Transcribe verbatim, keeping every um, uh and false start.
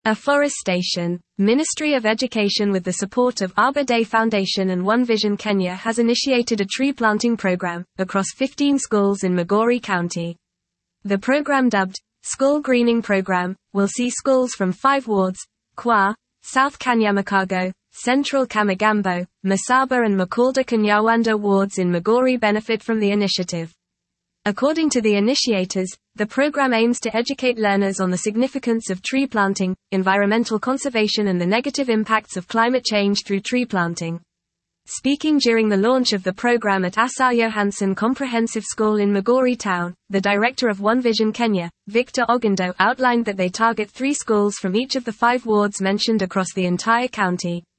Afforestation. Ministry of Education with the support of Arbor Day Foundation and One Vision Kenya has initiated a tree planting program across fifteen schools in Migori County. The program, dubbed School Greening Program, will see schools from five wards, Kwa, South Kanyamakago, Central Kamagambo, Masaba and Makulda Kanyawanda wards in Migori benefit from the initiative. According to the initiators, the program aims to educate learners on the significance of tree planting, environmental conservation and the negative impacts of climate change through tree planting. Speaking during the launch of the program at Asa Johansson Comprehensive School in Migori Town, the director of One Vision Kenya, Victor Ogando, outlined that they target three schools from each of the five wards mentioned across the entire county.